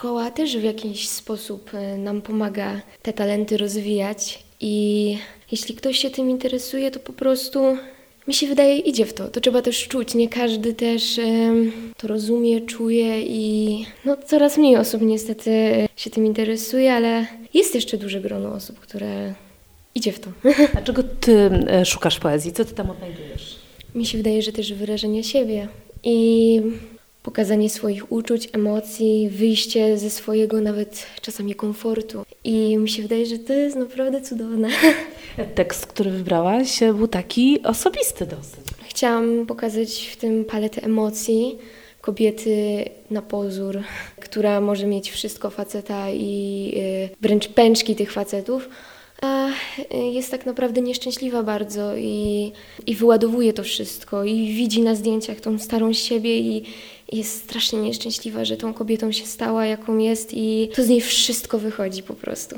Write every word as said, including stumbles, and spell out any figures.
szkoła też w jakiś sposób nam pomaga te talenty rozwijać i jeśli ktoś się tym interesuje, to po prostu mi się wydaje, idzie w to. To trzeba też czuć. Nie każdy też um, to rozumie, czuje i no, coraz mniej osób niestety się tym interesuje, ale jest jeszcze duże grono osób, które idzie w to. Dlaczego ty szukasz poezji? Co ty tam odnajdujesz? Mi się wydaje, że też wyrażenie siebie i pokazanie swoich uczuć, emocji, wyjście ze swojego nawet czasami komfortu. I mi się wydaje, że to jest naprawdę cudowne. Tekst, który wybrałaś, był taki osobisty dosyć. Chciałam pokazać w tym paletę emocji kobiety na pozór, która może mieć wszystko faceta i wręcz pęczki tych facetów, a jest tak naprawdę nieszczęśliwa bardzo i, i wyładowuje to wszystko i widzi na zdjęciach tą starą siebie i jest strasznie nieszczęśliwa, że tą kobietą się stała, jaką jest i to z niej wszystko wychodzi po prostu.